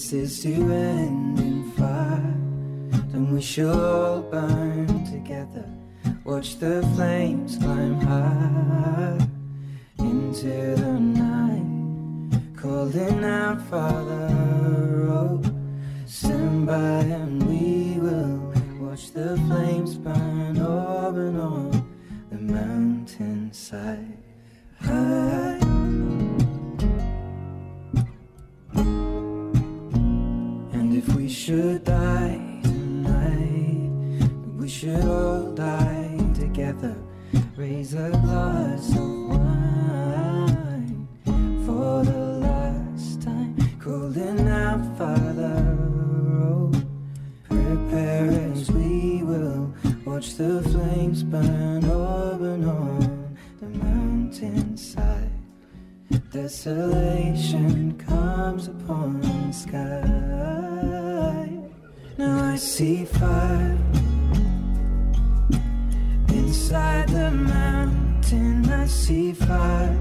this is to end in fire, then we shall all burn together. Watch the flames climb high into the night, calling out, Father, oh, stand by and we will watch the flames burn over and on the mountainside. High. And if we should die tonight, we should all die together. Raise a glass of wine for the last time, calling out, Father, oh, prepare as we will watch the flames burn over and on the mountainside. Desolation comes upon the sky. Now I see fire inside the mountain. I see fire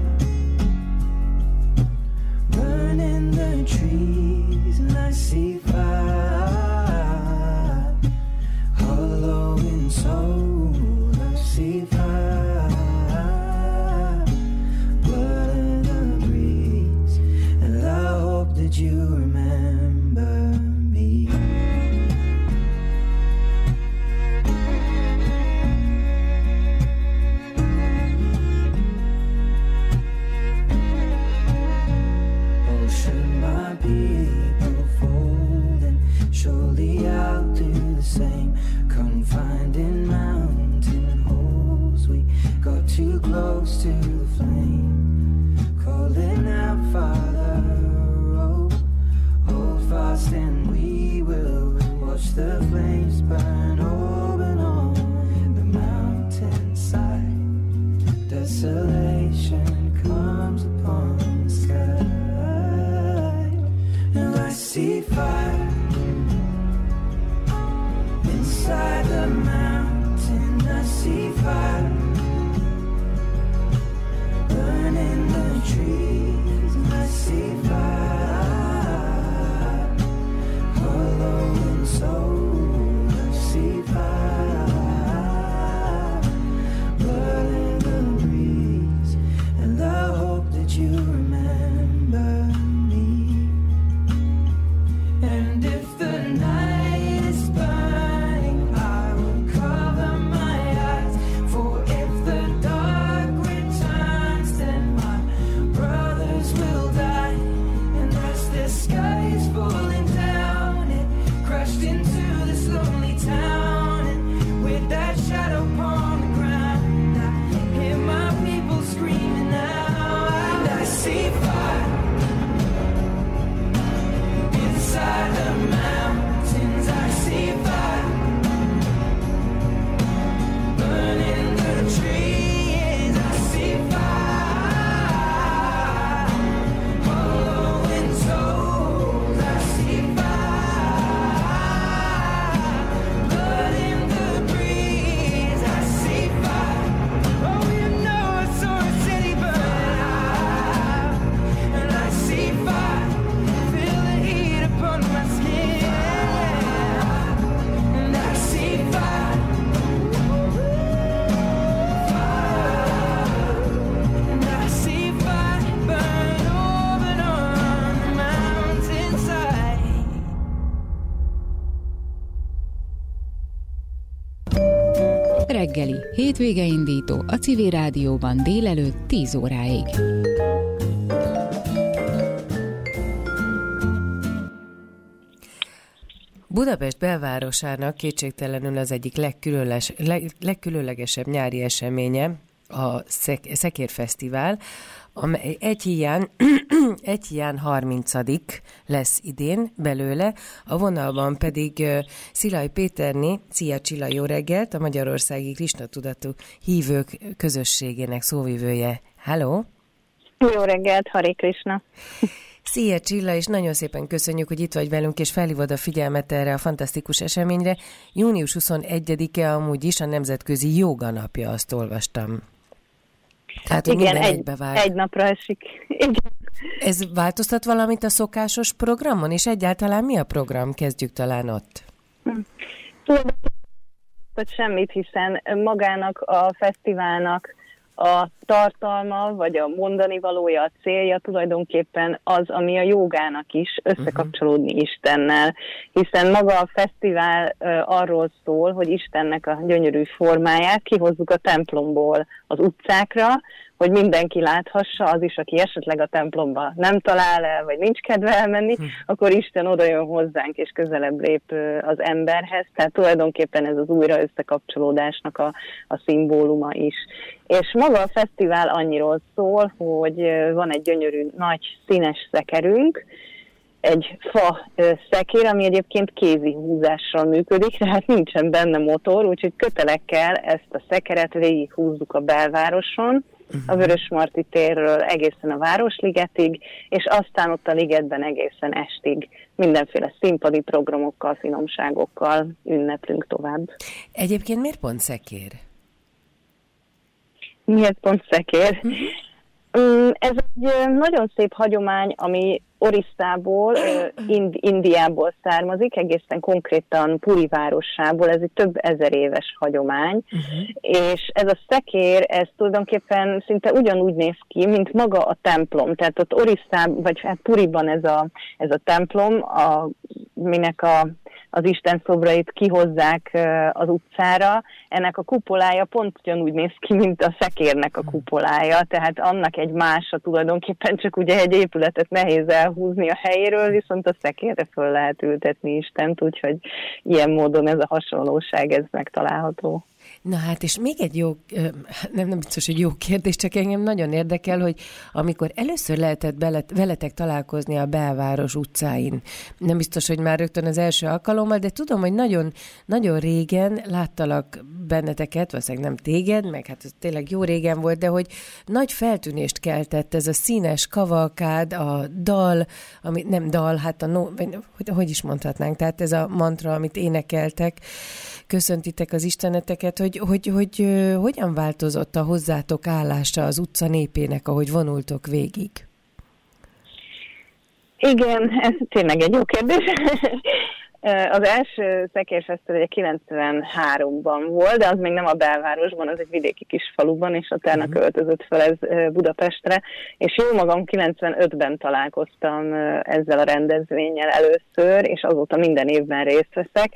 burning the trees, and I see fire hollow in soul. I see fire, blood in the breeze, and I hope that you remember me. Oh, should my people fall, then surely I'll do the same. Confined in mountain holes, we got too close to the flame, calling out, Father, oh, hold fast and we will watch the flames burn over and on the mountainside. Desolation comes upon the sky, and I see fire inside the mountain. I see fire burning the trees, and I see fire hollow in soul. I see fire blood in the breeze, and I hope that you remember me. And if the night is burning, I will cover my eyes. For if the dark returns, then my brothers will die. And as the sky is falling down, it crashed into this lonely town. And with that shadow upon the ground, I hear my people screaming out. And I see fire inside the mountains. I see fire burning the trees. I see fire hollow in souls. I see fire blood in the breeze. I see fire. Oh, you know I saw a city burn out, and I see fire. Feel the heat upon my skin, and I see fire, and I see fire burn over and on the mountainside. Reggeli, hétvége indító a Civil Rádióban délelőtt 10 óráig. Budapest belvárosának kétségtelenül az egyik legkülönlegesebb nyári eseménye a Szekérfesztivál, amely egy híján 30. lesz idén belőle, a vonalban pedig Szilaj Péterné. Szia Csilla, jó reggelt, a Magyarországi Krisna-tudatú hívők közösségének szóvivője. Halló! Jó reggelt, Hare Krishna! Szia Csilla, és nagyon szépen köszönjük, hogy itt vagy velünk, és felhívod a figyelmet erre a fantasztikus eseményre. Június 21-e amúgy is a Nemzetközi Jóga Napja, azt olvastam. Tehát, hogy minden egybevág. Egy napra esik. Igen. Ez változtat valamit a szokásos programon, és egyáltalán mi a program? Kezdjük talán ott. Tulajdonképpen semmit, hiszen magának a fesztiválnak a tartalma, vagy a mondani valója, a célja tulajdonképpen az, ami a jogának is összekapcsolódni Istennel, hiszen maga a fesztivál arról szól, hogy Istennek a gyönyörű formáját kihozzuk a templomból az utcákra, hogy mindenki láthassa, az is, aki esetleg a templomba nem talál el, vagy nincs kedve elmenni, akkor Isten oda jön hozzánk, és közelebb lép az emberhez. Tehát tulajdonképpen ez az újra összekapcsolódásnak a szimbóluma is. És maga a fesztivál annyiról szól, hogy van egy gyönyörű nagy színes szekerünk, egy fa szekér, ami egyébként kézi húzással működik, tehát nincsen benne motor, úgyhogy kötelekkel ezt a szekeret végighúzzuk a belvároson, a Vörösmarty térről egészen a Városligetig, és aztán ott a ligetben egészen estig mindenféle színpadi programokkal, finomságokkal ünneplünk tovább. Egyébként miért pont szekér? Miért pont szekér? Ez egy nagyon szép hagyomány, ami Orisszából, Indiából származik, egészen konkrétan Puri városából, ez egy több ezer éves hagyomány, és ez a szekér, ez tulajdonképpen szinte ugyanúgy néz ki, mint maga a templom, tehát ott Orisszában, vagy hát Puriban ez a templom, minek az Isten szobrait kihozzák az utcára, ennek a kupolája pont ugyanúgy néz ki, mint a szekérnek a kupolája, tehát annak egy mása tulajdonképpen, csak ugye egy épületet nehéz elhúzni a helyéről, viszont a szekérre föl lehet ültetni Istent, úgyhogy ilyen módon ez a hasonlóság, ez megtalálható. Na hát, és még egy jó, nem biztos, hogy jó kérdés, csak engem nagyon érdekel, hogy amikor először lehetett veletek találkozni a belváros utcáin, nem biztos, hogy már rögtön az első alkalommal, de tudom, hogy nagyon, nagyon régen láttalak benneteket, valószínűleg nem téged, meg hát ez tényleg jó régen volt, de hogy nagy feltűnést keltett ez a színes kavalkád, a dal, ami nem dal, hát hogy is mondhatnánk, tehát ez a mantra, amit énekeltek, köszöntitek az isteneteket, hogy hogyan változott a hozzátok állása az utca népének, ahogy vonultok végig? Igen, ez tényleg egy jó kérdés. Az első szekérfesztivál ugye 93-ban volt, de az még nem a belvárosban, az egy vidéki kis faluban, és utána költözött fel ez Budapestre, és jó magam 95-ben találkoztam ezzel a rendezvénnyel először, és azóta minden évben részt veszek.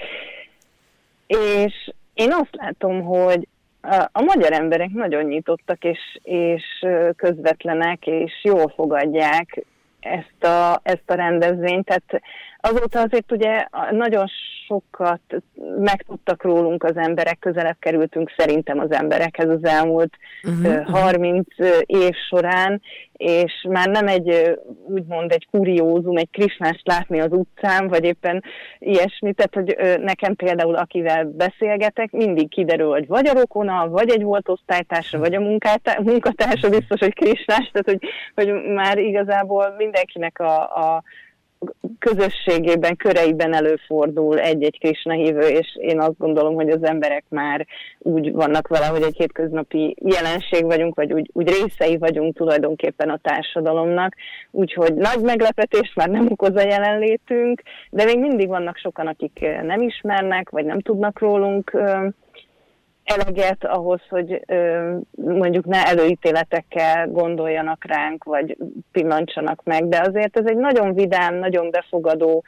És én azt látom, hogy a magyar emberek nagyon nyitottak, és közvetlenek, és jól fogadják ezt a rendezvényt. Tehát azóta azért ugye nagyon sokat megtudtak rólunk az emberek, közelebb kerültünk szerintem az emberekhez az elmúlt 30 év során, és már nem úgymond egy kuriózum, egy Krisnást látni az utcán, vagy éppen ilyesmi, tehát hogy nekem például akivel beszélgetek, mindig kiderül, hogy vagy a rokona, vagy egy volt osztálytársa, vagy a munkatársa, biztos, hogy Krisnás, tehát hogy már igazából mindenkinek a közösségében, köreiben előfordul egy-egy Krisna hívő, és én azt gondolom, hogy az emberek már úgy vannak vele, hogy egy hétköznapi jelenség vagyunk, vagy úgy részei vagyunk tulajdonképpen a társadalomnak, úgyhogy nagy meglepetést már nem okoz a jelenlétünk, de még mindig vannak sokan, akik nem ismernek, vagy nem tudnak rólunk eleget ahhoz, hogy mondjuk ne előítéletekkel gondoljanak ránk, vagy pillantsanak meg, de azért ez egy nagyon vidám, nagyon befogadó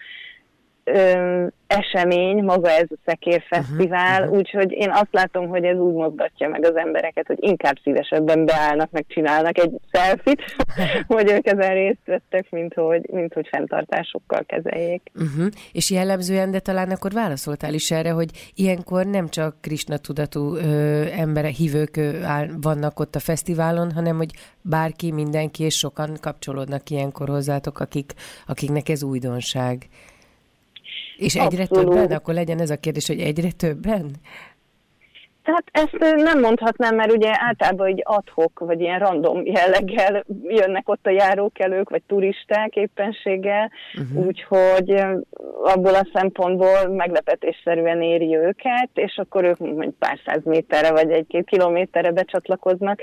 esemény, maga ez a szekérfesztivál, úgyhogy én azt látom, hogy ez úgy mozgatja meg az embereket, hogy inkább szívesebben beállnak, meg csinálnak egy selfit, hogy ők ezen részt vettek, mint hogy fenntartásokkal kezeljék. És jellemzően, de talán akkor válaszoltál is erre, hogy ilyenkor nem csak Krisna tudatú emberek, hívők vannak ott a fesztiválon, hanem hogy bárki, mindenki, és sokan kapcsolódnak ilyenkor hozzátok, akiknek ez újdonság. És egyre többen? Akkor legyen ez a kérdés, hogy egyre többen? Tehát ezt nem mondhatnám, mert ugye általában így ad-hoc, vagy ilyen random jelleggel jönnek ott a járókelők, vagy turisták éppenséggel, úgyhogy abból a szempontból meglepetésszerűen éri őket, és akkor ők mondjuk pár száz méterre, vagy 1-2 kilométerre becsatlakoznak.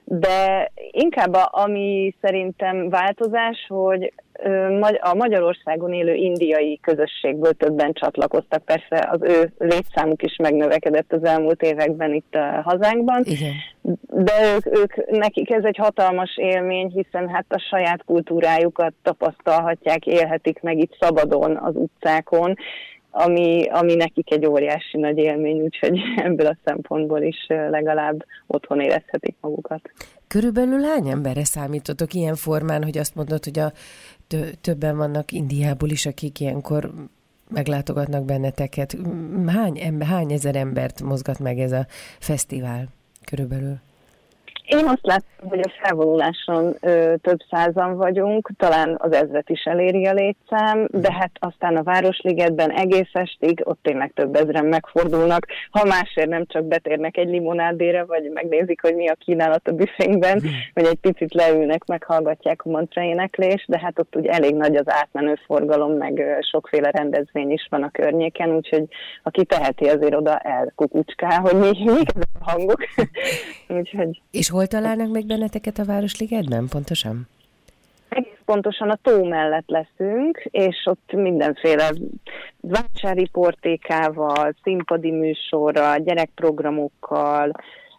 De inkább ami szerintem változás, hogy a Magyarországon élő indiai közösségből többen csatlakoztak. Persze az ő létszámuk is megnövekedett az elmúlt években itt a hazánkban. Igen. De nekik ez egy hatalmas élmény, hiszen hát a saját kultúrájukat tapasztalhatják, élhetik meg itt szabadon az utcákon, ami nekik egy óriási nagy élmény, úgyhogy ebből a szempontból is legalább otthon érezhetik magukat. Körülbelül hány emberre számítotok ilyen formán, hogy azt mondod, hogy többen vannak Indiából is, akik ilyenkor meglátogatnak benneteket? Hány ezer embert mozgat meg ez a fesztivál körülbelül? Én azt láttam, hogy a felvonuláson több százan vagyunk, talán az 1000-et is eléri a létszám, de hát aztán a Városligetben egész estig ott tényleg több ezren megfordulnak, ha másért nem csak betérnek egy limonádére, vagy megnézik, hogy mi a kínálat a büfénkben, vagy egy picit leülnek, meghallgatják a mantraéneklést, de hát ott ugye elég nagy az átmenő forgalom, meg sokféle rendezvény is van a környéken, úgyhogy aki teheti, azért oda elkukucskál, hogy mi ezek a hangok. Úgyhogy... És hol találnak meg benneteket a Városligetben, pontosan? Egész pontosan a tó mellett leszünk, és ott mindenféle vásári portékával, színpadi műsorral, gyerekprogramokkal,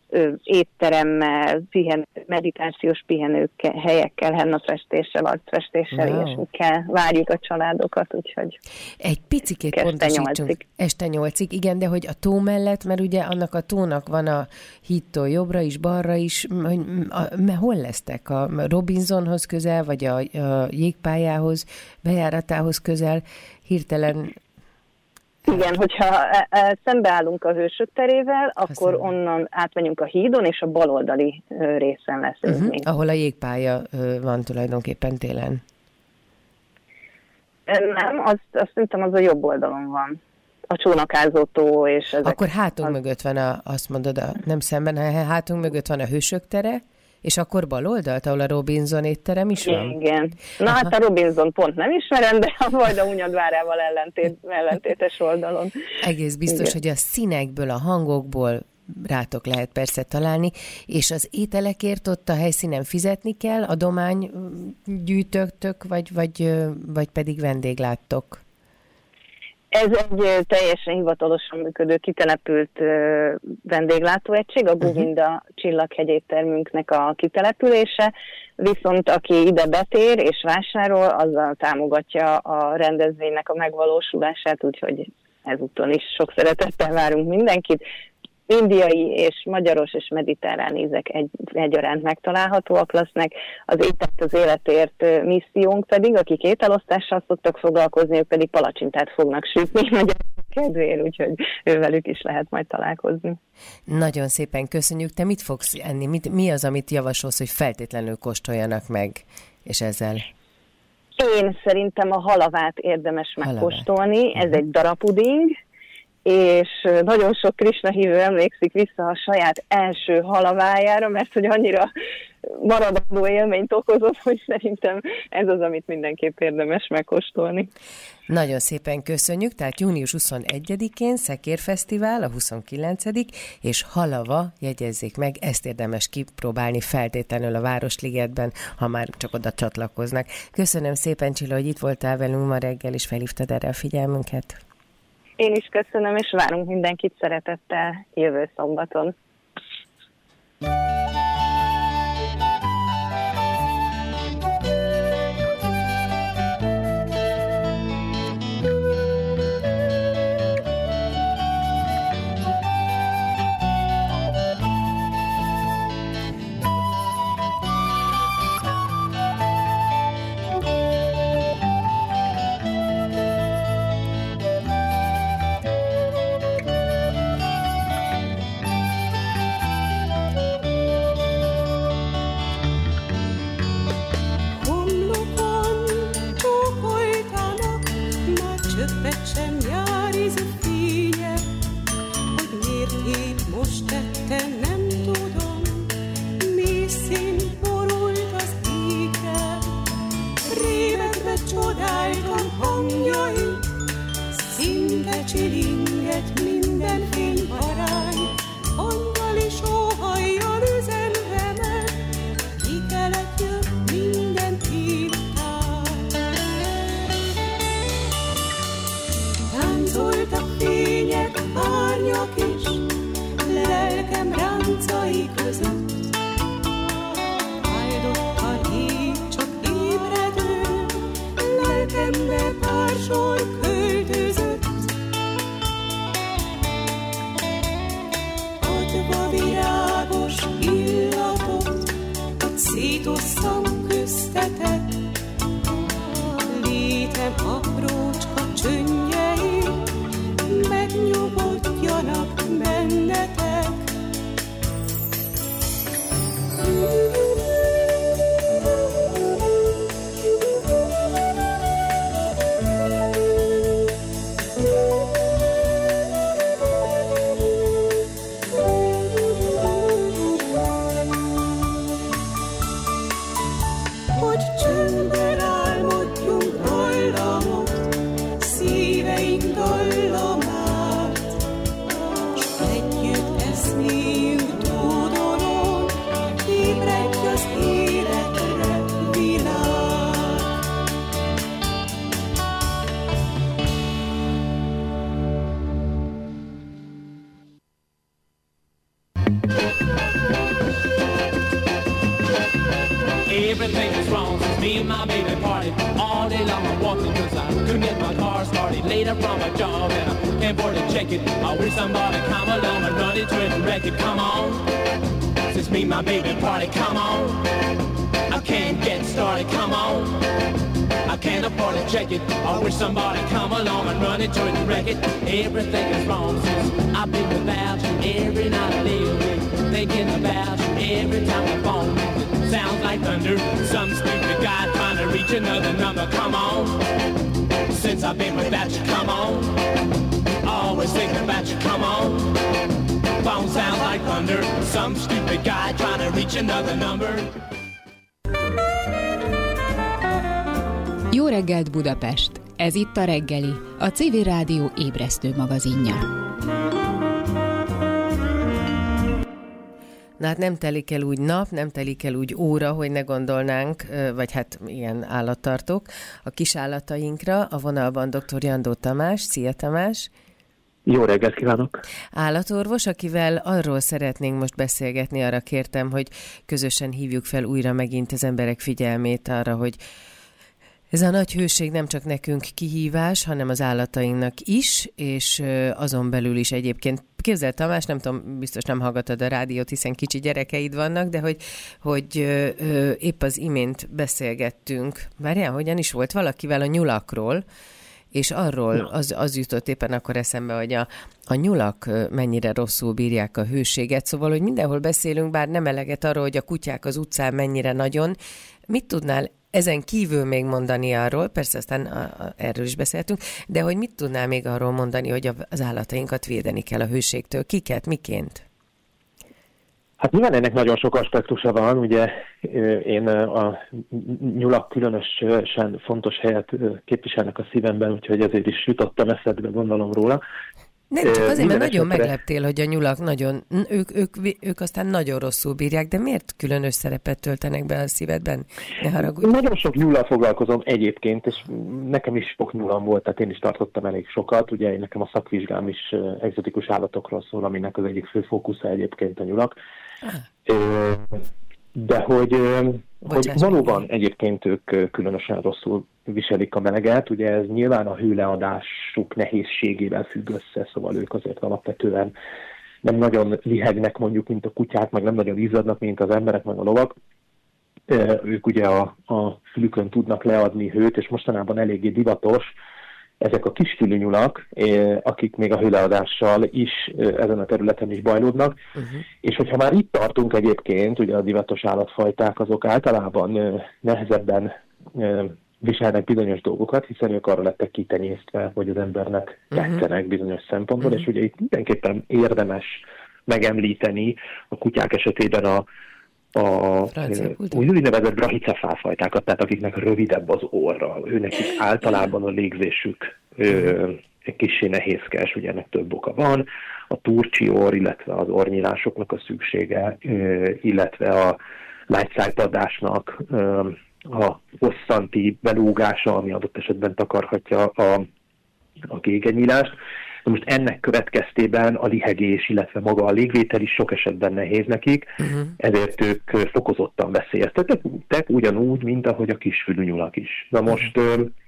étteremmel, meditációs helyekkel, hennafestéssel, arcfestéssel, ilyesmikkel várjuk a családokat, úgyhogy egy picikét pontosítsunk. Este 8-ig, igen, de hogy a tó mellett, mert ugye annak a tónak van a hídtól jobbra is, balra is, hogy hol lesztek? A Robinsonhoz közel, vagy a jégpályához, bejáratához közel, hirtelen... Igen, hogyha szembeállunk a Hősök terével, akkor onnan átmegyünk a hídon, és a baloldali részen leszünk még. Ahol a jégpálya van tulajdonképpen télen. Nem, azt szerintem az a jobb oldalon van. A csónakázó tó és ezek. Akkor hátunk mögött van azt mondod, nem szemben, hátunk mögött van a Hősök tere, és akkor bal oldalt, ahol a Robinson étterem is van? Igen. Na hát a Robinson pont nem ismerem, de a Vajda Hunyadvárával ellentétes oldalon. Egész biztos, igen, hogy a színekből, a hangokból rátok lehet persze találni, és az ételekért ott a helyszínen fizetni kell, adomány gyűjtöttök, vagy pedig vendégláttok? Ez egy teljesen hivatalosan működő, kitelepült vendéglátóegység, a Govinda csillaghegyéttermünknek a kitelepülése, viszont aki ide betér és vásárol, azzal támogatja a rendezvénynek a megvalósulását, úgyhogy ezúton is sok szeretettel várunk mindenkit. Indiai és magyaros és mediterrán ízek egyaránt megtalálhatóak lesznek. Az ételt az életért missziónk pedig, akik ételosztással szoktak foglalkozni, ők pedig palacsintát fognak sütni magyar kedvéért, úgyhogy ővelük is lehet majd találkozni. Nagyon szépen köszönjük. Te mit fogsz enni? Mi az, amit javasolsz, hogy feltétlenül kóstoljanak meg, és ezzel? Én szerintem a halavát érdemes megkóstolni. Ez egy darapuding, és nagyon sok Krisna hívő emlékszik vissza a saját első halavájára, mert hogy annyira maradandó élményt okozott, hogy szerintem ez az, amit mindenképp érdemes megkóstolni. Nagyon szépen köszönjük, tehát június 21-én Szekérfesztivál, a 29. és halava, jegyezzék meg, ezt érdemes kipróbálni feltétlenül a Városligetben, ha már csak oda csatlakoznak. Köszönöm szépen, Csilla, hogy itt voltál velünk ma reggel, és felhívtad erre a figyelmünket. Én is köszönöm, és várunk mindenkit szeretettel jövő szombaton. nyak is, lelkem ráncai között. Áldott a híg, csak ébredő, lelkembe pár sor költözött. Adva virágos illatot, hogy szétosszam köztetek. Létem aprócska csöndjei, megnyugodjanak bennetek. Hogy csöndben álmodjunk hajlamot, szíveink dallamát, s együtt eszméljünk tódolon, ébredj az életre világ. Everything is wrong since me and my baby party. All day long I'm walking cause I couldn't get my car started. Later from my job and I can't afford to check it. I wish somebody come along and run into it and wreck it. Come on, since me and my baby party, come on. I can't get started, come on. I can't afford to check it. I wish somebody come along and run into it and wreck it. Everything is wrong since I've been without you. Every night I lay awake thinking about you. Every time the phone rings it sounds like thunder. Some stupid guy trying to reach another number. Come on, since I've been without you. Come on, always thinking about you. Come on, phone sounds like thunder. Some stupid guy trying to reach another number. Jó reggelt Budapest! Ez itt a reggeli, a Civil Rádió ébresztő magazinja. Na hát nem telik el úgy nap, nem telik el úgy óra, hogy ne gondolnánk, vagy hát ilyen állattartók, a kis állatainkra. A vonalban dr. Jandó Tamás. Szia Tamás! Jó reggelt kívánok! Állatorvos, akivel arról szeretnénk most beszélgetni, arra kértem, hogy közösen hívjuk fel újra megint az emberek figyelmét arra, hogy ez a nagy hőség nem csak nekünk kihívás, hanem az állatainknak is, és azon belül is egyébként. Képzeld Tamás, nem tudom, biztos nem hallgatod a rádiót, hiszen kicsi gyerekeid vannak, de hogy épp az imént beszélgettünk. Várjál, hogyan is volt valakivel a nyulakról, és arról az jutott éppen akkor eszembe, hogy a nyulak mennyire rosszul bírják a hőséget, szóval, hogy mindenhol beszélünk, bár nem eleget arról, hogy a kutyák az utcán mennyire nagyon. Mit tudnál ezen kívül még mondani arról, persze aztán erről is beszéltünk, de hogy mit tudnál még arról mondani, hogy az állatainkat védeni kell a hőségtől? Kiket, miként? Hát nyilván ennek nagyon sok aspektusa van, ugye én a nyulak különösen fontos helyet képviselnek a szívemben, úgyhogy ezért is jutottam eszedbe, gondolom róla. Nem csak azért, mert nagyon megleptél, hogy a nyulak nagyon, ők aztán nagyon rosszul bírják, de miért különös szerepet töltenek be a szívedben? Ne haragudj. Nagyon sok nyullal foglalkozom egyébként, és nekem is sok nyulam volt, tehát én is tartottam elég sokat. Ugye nekem a szakvizsgám is egzotikus állatokról szól, aminek az egyik fő fókusza egyébként a nyulak. De hogy valóban egyébként ők különösen rosszul viselik a meleget, ugye ez nyilván a hőleadásuk nehézségével függ össze, szóval ők azért alapvetően nem nagyon lihegnek mondjuk, mint a kutyák, meg nem nagyon izzadnak, mint az emberek, meg a lovak. Ők ugye a fülükön tudnak leadni hőt, és mostanában eléggé divatos ezek a kisfülű nyulak, akik még a hőleadással is ezen a területen is bajlódnak, és hogyha már itt tartunk egyébként, ugye a divatos állatfajták azok általában nehezebben viselnek bizonyos dolgokat, hiszen ők arra lettek kitenyésztve, hogy az embernek tetszenek bizonyos szempontból, és ugye itt mindenképpen érdemes megemlíteni a kutyák esetében a úgynevezett brachycephálfajtákat, tehát akiknek rövidebb az orra, őnek is általában a légzésük kissé nehézkes, ugye ennek több oka van, a turcsi orr, illetve az orrnyílásoknak a szüksége, illetve a lágyszájpadásnak a hosszanti belúgása, ami adott esetben takarhatja a gégenyílást. Na most ennek következtében a lihegés, illetve maga a légvétel is sok esetben nehéz nekik, ezért ők fokozottan veszélyeztetettek, ugyanúgy, mint ahogy a kisfülű nyulak is. Na most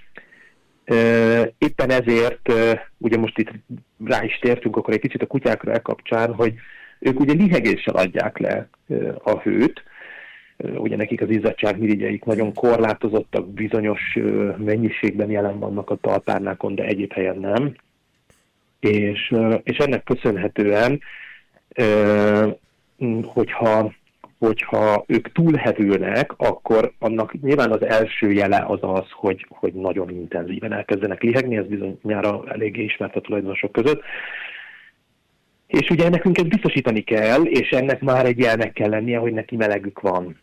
éppen ezért, ugye most itt rá is tértünk akkor egy kicsit a kutyákra kapcsán, hogy ők ugye lihegéssel adják le a hőt, ugye nekik az izzadságmirigyeik nagyon korlátozottak, bizonyos mennyiségben jelen vannak a talpárnákon, de egyéb helyen nem. És ennek köszönhetően, hogyha ők túlhevülnek, akkor annak nyilván az első jele az, hogy nagyon intenzíven elkezdenek lihegni, ez bizonyára eléggé ismert a tulajdonosok között. És ugye nekünk ezt biztosítani kell, és ennek már egy jelnek kell lennie, hogy neki melegük van.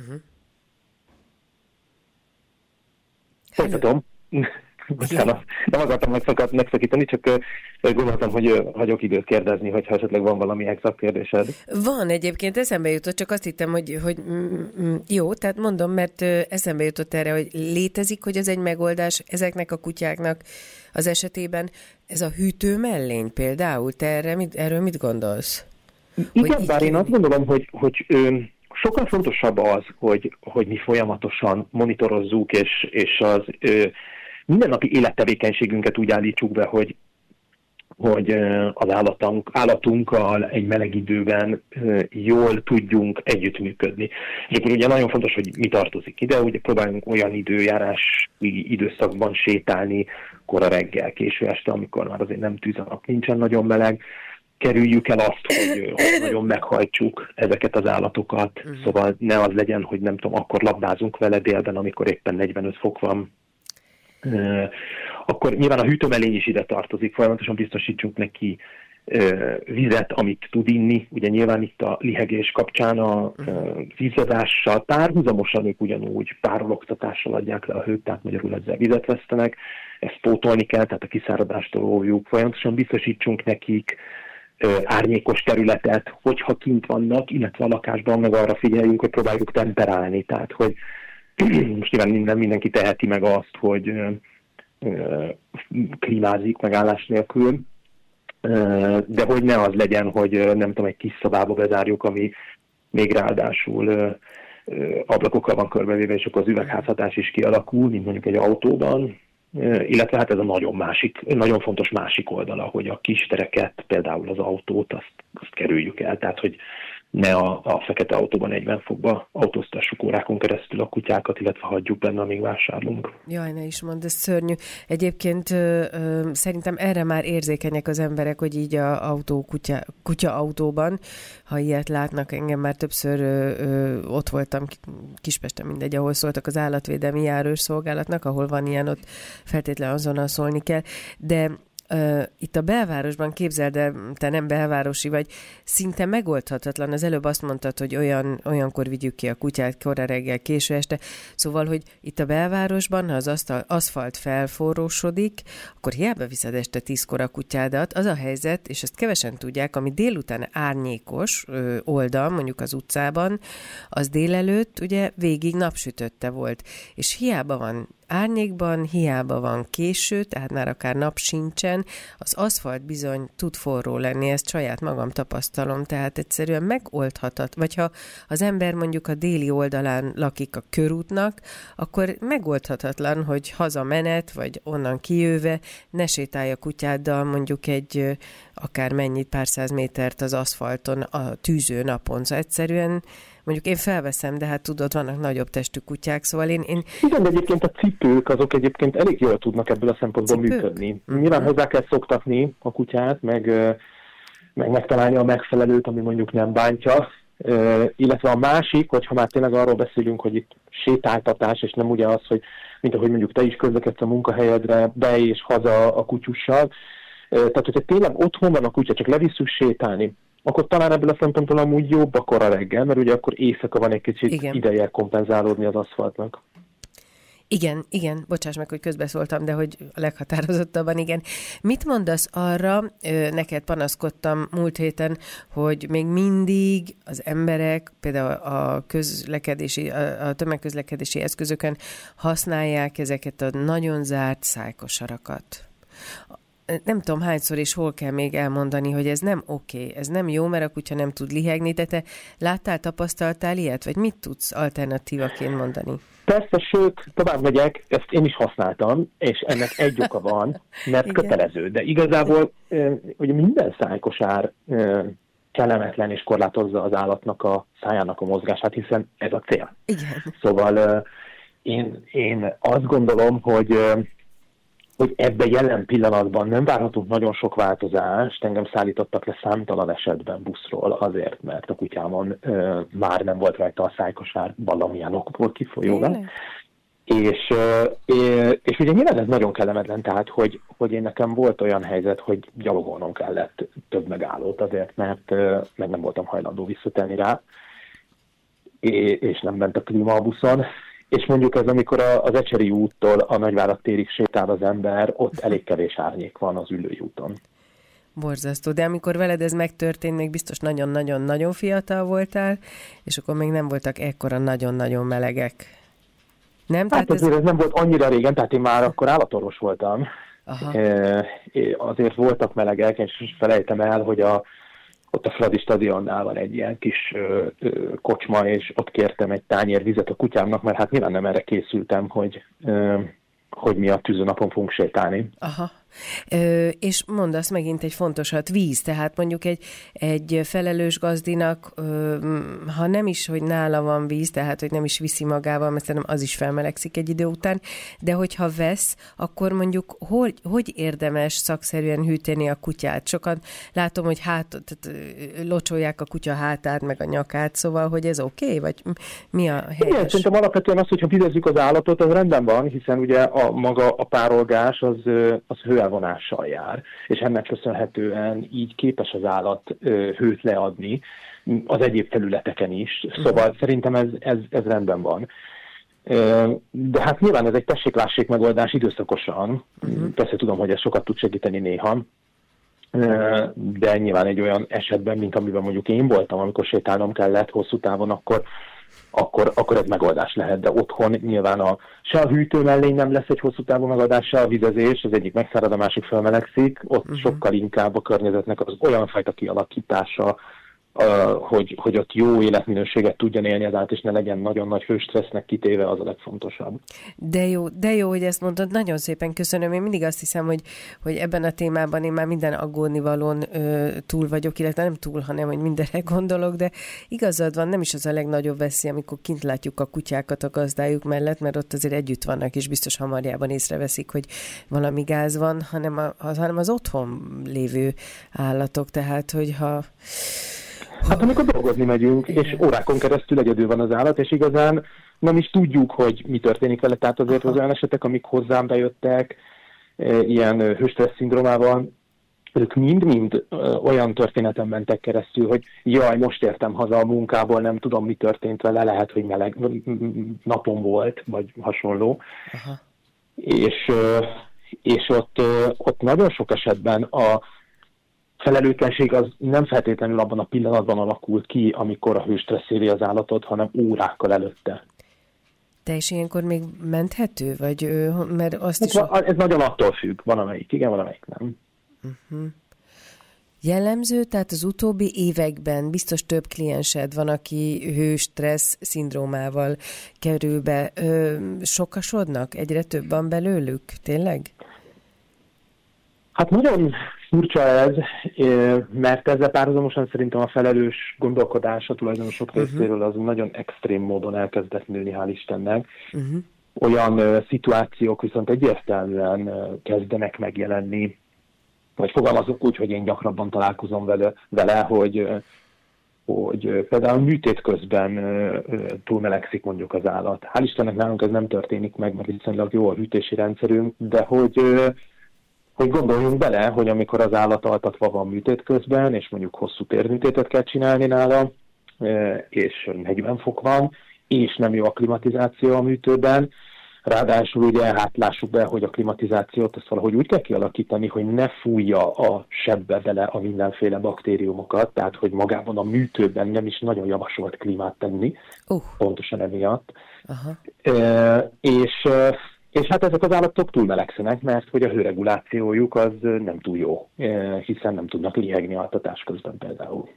Folytatom. Bocsánat, nem akartam megszakítani, csak gondoltam, hogy hagyok időt kérdezni, hogyha esetleg van valami exakt kérdésed. Van egyébként, eszembe jutott, csak azt hittem, hogy jó, tehát mondom, mert eszembe jutott erre, hogy létezik, hogy ez egy megoldás ezeknek a kutyáknak az esetében. Ez a hűtő mellény például, te erről mit gondolsz? Igen, bár én azt gondolom, hogy sokkal fontosabb az, hogy mi folyamatosan monitorozzuk, és az mindennapi élettevékenységünket úgy állítsuk be, hogy az állatunkkal egy meleg időben jól tudjunk együttműködni. És akkor ugye nagyon fontos, hogy mi tartozik ide, ugye próbáljunk olyan időjárási időszakban sétálni, kora reggel, késő este, amikor már azért nem tűz a nap, nincsen nagyon meleg, kerüljük el azt, hogy nagyon meghajtsuk ezeket az állatokat, szóval ne az legyen, hogy nem tudom, akkor labdázunk vele délben, amikor éppen 45 fok van. Akkor nyilván a hűtőmelény is ide tartozik, folyamatosan biztosítsunk neki vizet, amit tud inni. Ugye nyilván itt a lihegés kapcsán a vízadással párhuzamosan ők ugyanúgy párologtatással adják le a hőt, tehát magyarul ezzel vizet vesztenek. Ezt pótolni kell, tehát a kiszáradástól óvjuk. Folyamatosan biztosítsunk nekik árnyékos területet, hogyha kint vannak, illetve a lakásban meg arra figyeljünk, hogy próbáljuk temperálni. Tehát, hogy most nyilván mindenki teheti meg azt, hogy klímázik megállás nélkül, de hogy ne az legyen, hogy nem tudom, egy kis szobába bezárjuk, ami még ráadásul ablakokkal van körbevéve, és akkor az üvegházhatás is kialakul, mint mondjuk egy autóban, illetve hát ez a nagyon fontos másik oldala, hogy a kis tereket, például az autót, azt kerüljük el, tehát hogy ne a fekete autóban 40 fokba autóztassuk órákon keresztül a kutyákat, illetve hagyjuk benne, amíg vásárlunk. Jaj, ne is mondd, ez szörnyű. Egyébként szerintem erre már érzékenyek az emberek, hogy így a kutya autóban, ha ilyet látnak, engem már többször ott voltam Kispesten, mindegy, ahol szóltak az állatvédelmi járőrszolgálatnak, ahol van ilyen, ott feltétlenül azonnal szólni kell, de itt a belvárosban, képzeld el, te nem belvárosi vagy, szinte megoldhatatlan. Az előbb azt mondtad, hogy olyankor vigyük ki a kutyát, kora reggel, késő este. Szóval, hogy itt a belvárosban, ha az aszfalt felforrósodik, akkor hiába viszed este 10-kor a kutyádat. Az a helyzet, és ezt kevesen tudják, ami délután árnyékos oldal, mondjuk az utcában, az délelőtt ugye végig napsütötte volt. És hiába van árnyékban, hiába van késő, tehát már akár nap sincsen, az aszfalt bizony tud forró lenni, ezt saját magam tapasztalom, tehát egyszerűen megoldhatat. Vagy ha az ember mondjuk a déli oldalán lakik a körútnak, akkor megoldhatatlan, hogy hazamenet, vagy onnan kijöve ne sétálj a kutyáddal mondjuk egy akár mennyit, pár száz métert az aszfalton a tűző napon. Szóval egyszerűen mondjuk én felveszem, de hát tudod, vannak nagyobb testű kutyák, szóval én... Igen, de egyébként a cipők, azok egyébként elég jól tudnak ebből a szempontból működni. Nyilván hozzá kell szoktatni a kutyát, meg megtalálni a megfelelőt, ami mondjuk nem bántja. Illetve a másik, hogyha már tényleg arról beszélünk, hogy itt sétáltatás, és nem ugye az, hogy mint ahogy mondjuk te is közlekedsz a munkahelyedre, be és haza a kutyussal. Tehát, hogyha tényleg otthon van a kutya, csak levisszük sétálni, akkor talán ebből a szempontból amúgy jobb a kora reggel, mert ugye akkor éjszaka van egy kicsit ideje kompenzálódni az aszfaltnak. Igen, bocsáss meg, hogy közbeszóltam, de hogy a leghatározottabban igen. Mit mondasz arra, neked panaszkodtam múlt héten, hogy még mindig az emberek például a tömegközlekedési eszközökön használják ezeket a nagyon zárt szájkosarakat. nem tudom hányszor és hol kell még elmondani, hogy ez nem oké, ez nem jó, mert a kutya nem tud lihegni, de te láttál, tapasztaltál ilyet, vagy mit tudsz alternatívaként mondani? Persze, sőt, tovább megyek, ezt én is használtam, és ennek egy oka van, mert kötelező, de igazából ugye minden szájkosár kellemetlen és korlátozza az állatnak a szájának a mozgását, hiszen ez a cél. Igen. Szóval én azt gondolom, hogy ebben jelen pillanatban nem várhatunk nagyon sok változást. Engem szállítottak le számtalan esetben buszról azért, mert a kutyámon már nem volt rajta a szájkosár valamilyen okból kifolyólag. És ugye nyilván ez nagyon kellemetlen, tehát hogy én nekem volt olyan helyzet, hogy gyalogolnom kellett több megállót azért, mert meg nem voltam hajlandó visszatenni rá, és nem bent a klíma a buszon. És mondjuk ez, amikor az Ecseri úttól a Nagyvárad térig sétál az ember, ott elég kevés árnyék van az Üllői úton. Borzasztó, de amikor veled ez megtörtént, még biztos nagyon-nagyon-nagyon fiatal voltál, és akkor még nem voltak ekkora nagyon-nagyon melegek. Nem? Hát azért ez nem volt annyira régen, tehát én már akkor állatorvos voltam. Aha. Azért voltak melegek, és felejtem el, hogy ott a Fradi stadionnál van egy ilyen kis kocsma, és ott kértem egy tányér vizet a kutyámnak, mert hát nyilván nem erre készültem, hogy mi a tűzőnapon fogunk sétálni. Aha. És mondasz megint egy fontosat, víz, tehát mondjuk egy felelős gazdinak, ha nem is, hogy nála van víz, tehát hogy nem is viszi magával, mert szerintem az is felmelegszik egy idő után, de hogyha vesz, akkor mondjuk hogy érdemes szakszerűen hűteni a kutyát? Sokan látom, hogy locsolják a kutya hátát, meg a nyakát, szóval, hogy ez oké? Vagy mi a helyes? Igen, szerintem alapvetően az, hogyha vizezzük az állatot, az rendben van, hiszen ugye maga a párolgás az hőelvonással jár, és ennek köszönhetően így képes az állat hőt leadni az egyéb területeken is. Szóval szerintem ez rendben van. De hát nyilván ez egy tessék-lássék megoldás időszakosan. Persze tudom, hogy ez sokat tud segíteni néha, de nyilván egy olyan esetben, mint amiben mondjuk én voltam, amikor sétálnom kellett hosszú távon, akkor ez megoldás lehet, de otthon nyilván se a hűtő mellény nem lesz egy hosszú távú megoldás, se a vizezés, az egyik megszárad, a másik felmelegszik, ott sokkal inkább a környezetnek az olyan fajta kialakítása, hogy ott jó életminőséget tudjon élni az állat, és ne legyen nagyon nagy hőstressznek kitéve, az a legfontosabb. De jó, hogy ezt mondod, nagyon szépen köszönöm. Én mindig azt hiszem, hogy ebben a témában én már minden aggódnivalón túl vagyok, illetve nem túl, hanem hogy mindenre gondolok, de igazad van, nem is az a legnagyobb veszély, amikor kint látjuk a kutyákat a gazdájuk mellett, mert ott azért együtt vannak, és biztos hamarjában észreveszik, hogy valami gáz van, hanem az otthon lévő állatok, tehát hogyha... Hát amikor dolgozni megyünk, és órákon keresztül egyedül van az állat, és igazán nem is tudjuk, hogy mi történik vele. Tehát azért az olyan esetek, amik hozzám bejöttek, ilyen hőstressz szindrómával, ők mind-mind olyan történeten mentek keresztül, hogy jaj, most értem haza a munkából, nem tudom, mi történt vele, lehet, hogy meleg napon volt, vagy hasonló. Aha. És ott nagyon sok esetben a felelőtlenség az nem feltétlenül abban a pillanatban alakult ki, amikor a hőstressz éri az állatot, hanem órákkal előtte. De és ilyenkor még menthető? Vagy, mert azt is... Ez nagyon attól függ. Van amelyik igen, van amelyik nem. Jellemző, tehát az utóbbi években biztos több kliensed van, aki hőstressz szindrómával kerül be. Sokasodnak? Egyre több van belőlük? Tényleg? Hát nagyon furcsa ez, mert ezzel párhuzamosan szerintem a felelős gondolkodás a tulajdonosok részéről az nagyon extrém módon elkezdett nőni, hál' Istennek. Olyan szituációk viszont egyértelműen kezdenek megjelenni, vagy fogalmazok úgy, hogy én gyakrabban találkozom vele, hogy például műtét közben túlmelegszik mondjuk az állat. Hál' Istennek nálunk ez nem történik meg, mert viszonylag jó a hűtési rendszerünk, de hogy gondoljunk bele, hogy amikor az állat altatva van műtét közben, és mondjuk hosszú térműtétet kell csinálni nála, és 40 fok van, és nem jó a klimatizáció a műtőben, ráadásul ugye hát lássuk be, hogy a klimatizációt azt valahogy úgy kell kialakítani, hogy ne fújja a sebbe bele a mindenféle baktériumokat, tehát hogy magában a műtőben nem is nagyon javasolt klímát tenni, pontosan emiatt. És És hát ezek az állatok túlmelegszenek, mert hogy a hőregulációjuk az nem túl jó, hiszen nem tudnak lihegni altatás közben például.